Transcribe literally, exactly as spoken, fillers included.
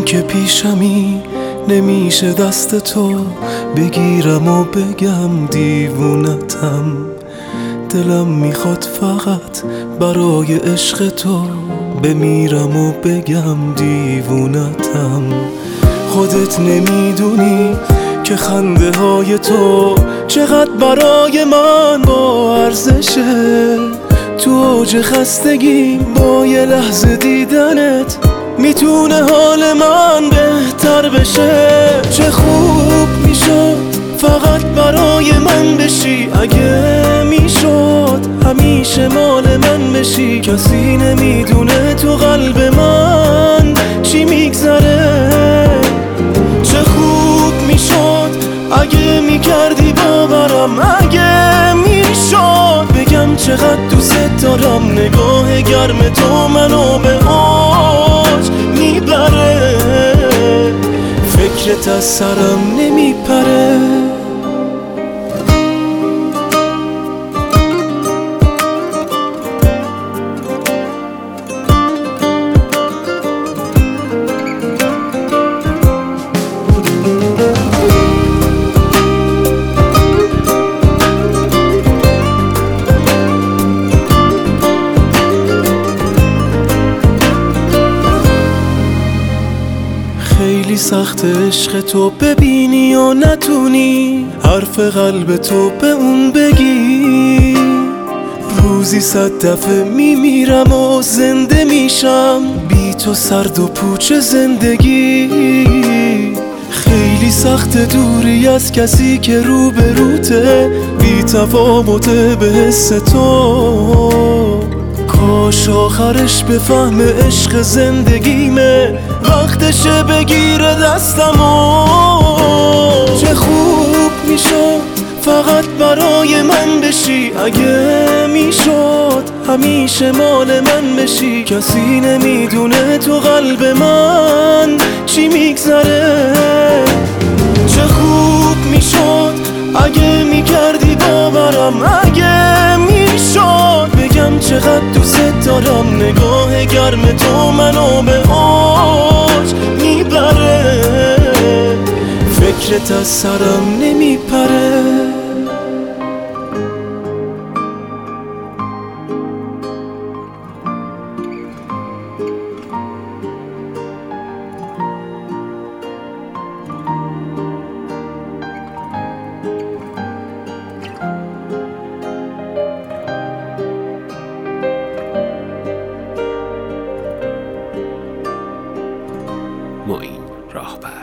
که پیشمی نمیشه دست تو بگیرم و بگم دیوونتم. دلم میخواد فقط برای عشق تو بمیرم و بگم دیوونتم. خودت نمیدونی که خنده های تو چقدر برای من با ارزشه. تو اوج خستگی با یه لحظه دیدنت میتونه حال من بهتر بشه. چه خوب میشد فقط برای من بشی، اگه میشد همیشه مال من بشی. کسی نمیدونه تو قلب من چی میگذره. چه خوب میشد اگه میکردی باورم، اگه میشد بگم چقدر دوست دارم. نگاه گرم تو منو به اوج میبره، فکرت از سرم نمیپره. خیلی سخت عشق تو ببینی و نتونی حرف قلب تو به اون بگی. روزی صد دفعه میمیرم و زنده میشم بی تو سرد و پوچ زندگی. خیلی سخت دوری از کسی که رو به روته، بی تفاوت به حس تو. کاش آخرش بفهم عشق زندگیمه، وقتشه بگیره دستمو. چه خوب میشد فقط برای من بشی، اگه میشد همیشه مال من بشی. کسی نمیدونه تو قلب من چی میگذره. چه خوب میشد اگه میکردی باورم، اگه میشد بگم چقدر دوست دارم. نگاه گرم تو منو به اوج میبره، فکرت از سرم نمیپره. معین راهبر.